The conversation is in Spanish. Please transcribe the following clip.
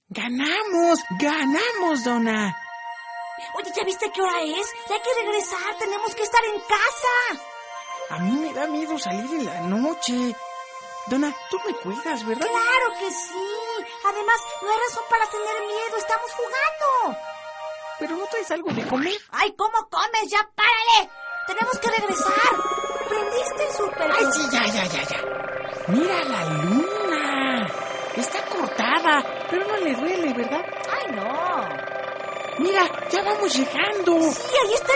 ¡Ganamos, Donna! Oye, ¿ya viste qué hora es? Ya hay que regresar, tenemos que estar en casa. A mí me da miedo salir en la noche. Donna, tú me cuidas, ¿verdad? ¡Claro que sí! Además, no hay razón para tener miedo, estamos jugando. ¿Pero no traes algo de comer? ¡Ay, cómo comes! ¡Ya párale! ¡Tenemos que regresar! ¿Prendiste el súper? ¡Ay, sí, ya! ¡Mira la luna! Está cortada, pero no le duele, ¿verdad? ¡Ay, no! ¡Mira, ya vamos llegando! Sí, ahí está